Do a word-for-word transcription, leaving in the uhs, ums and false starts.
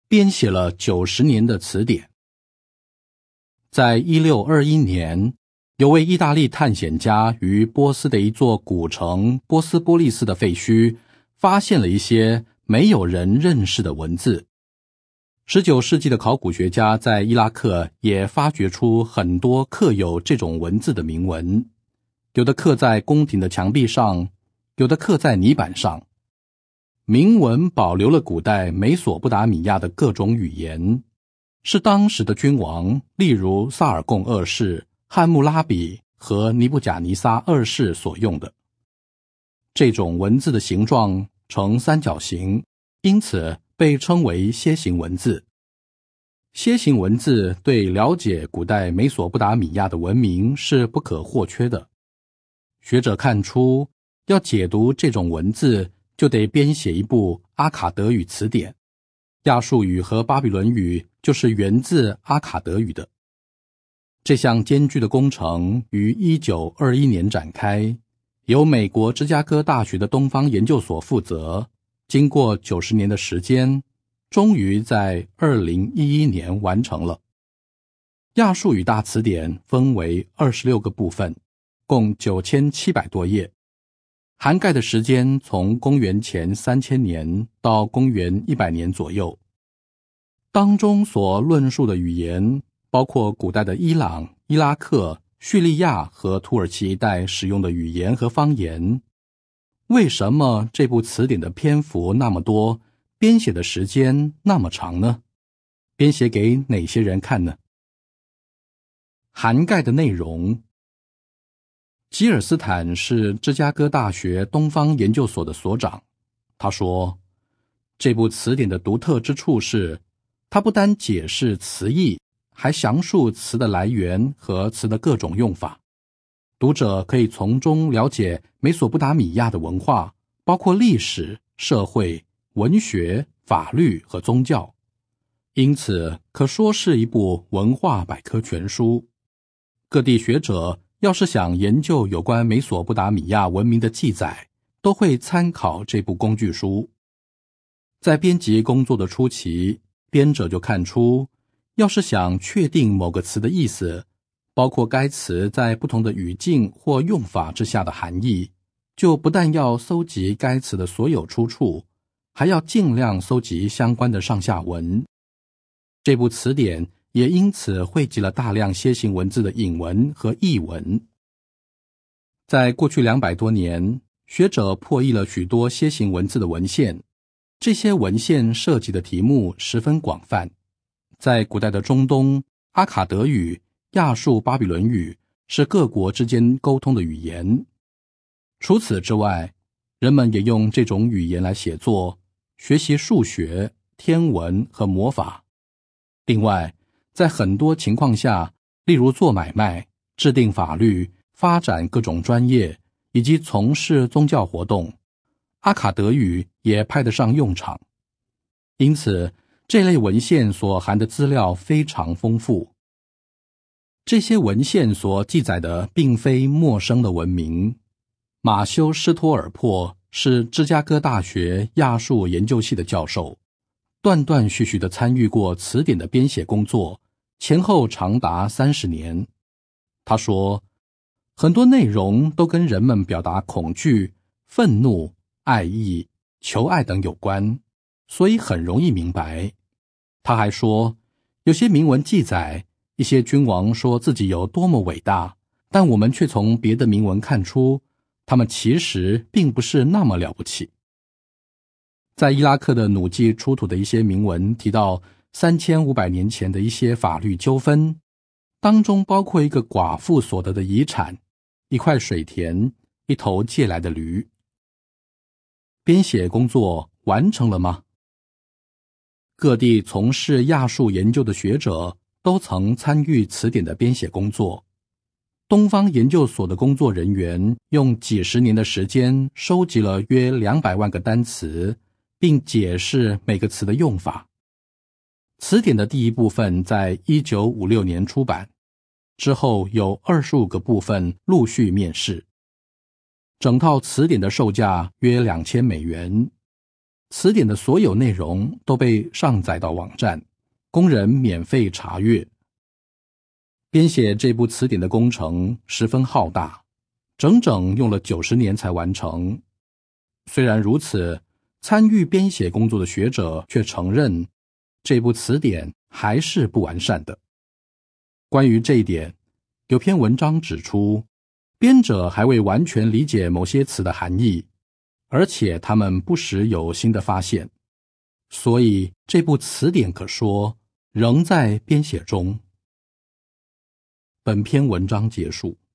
编写了九十年的词典。在一六二一年，有位意大利探险家于波斯的一座古城波斯波利斯的废墟发现了一些没有人认识的文字。十九世纪的考古学家在伊拉克也发掘出很多刻有这种文字的铭文，有的刻在宫廷的墙壁上，有的刻在泥板上。铭文保留了古代美索不达米亚的各种语言，是当时的君王，例如萨尔贡二世、汉谟拉比和尼布甲尼撒二世所用的。这种文字的形状呈三角形，因此被称为楔形文字。楔形文字对了解古代美索不达米亚的文明是不可或缺的。学者看出，要解读这种文字，就得编写一部阿卡德语词典。亚述语和巴比伦语就是源自阿卡德语的。这项艰巨的工程于一九二一年展开，由美国芝加哥大学的东方研究所负责，经过九十年的时间，终于在二零一一年完成了。亚述语大词典分为二十六个部分，共九千七百多页，涵盖的时间从公元前三千年到公元一百年左右。当中所论述的语言包括古代的伊朗、伊拉克、叙利亚和土耳其一带使用的语言和方言。为什么这部词典的篇幅那么多，编写的时间那么长呢？编写给哪些人看呢？涵盖的内容。吉尔斯坦是芝加哥大学东方研究所的所长，他说，这部词典的独特之处是，它不单解释词义，还详述词的来源和词的各种用法。读者可以从中了解美索不达米亚的文化，包括历史、社会、文学、法律和宗教，因此可说是一部文化百科全书。各地学者要是想研究有关美索不达米亚文明的记载，都会参考这部工具书。在编辑工作的初期，编者就看出，要是想确定某个词的意思，包括该词在不同的语境或用法之下的含义，就不但要搜集该词的所有出处，还要尽量搜集相关的上下文。这部词典也因此汇集了大量楔形文字的引文和译文。在过去两百多年，学者破译了许多楔形文字的文献，这些文献涉及的题目十分广泛。在古代的中东，阿卡德语、亚述巴比伦语是各国之间沟通的语言。除此之外，人们也用这种语言来写作、学习数学、天文和魔法。另外，在很多情况下，例如做买卖、制定法律、发展各种专业，以及从事宗教活动，阿卡德语也派得上用场。因此，这类文献所含的资料非常丰富。这些文献所记载的并非陌生的文明。马修·施托尔珀是芝加哥大学亚述研究系的教授，断断续续地参与过词典的编写工作，前后长达三十年。他说，很多内容都跟人们表达恐惧、愤怒、爱意、求爱等有关，所以很容易明白。他还说，有些铭文记载，一些君王说自己有多么伟大，但我们却从别的铭文看出，他们其实并不是那么了不起。在伊拉克的努记出土的一些铭文提到三千五百年前的一些法律纠纷，当中包括一个寡妇所得的遗产，一块水田，一头借来的驴。编写工作完成了吗？各地从事亚述研究的学者都曾参与词典的编写工作。东方研究所的工作人员用几十年的时间收集了约两百万个单词，并解释每个词的用法。词典的第一部分在一九五六年出版，之后有二十五个部分陆续面世。整套词典的售价约两千美元。 词典的所有内容都被上载到网站，供人免费查阅。编写这部词典的工程十分浩大，整整用了九十年才完成。虽然如此，参与编写工作的学者却承认，这部词典还是不完善的。关于这一点，有篇文章指出，编者还未完全理解某些词的含义，而且他们不时有新的发现，所以这部词典可说仍在编写中。本篇文章结束。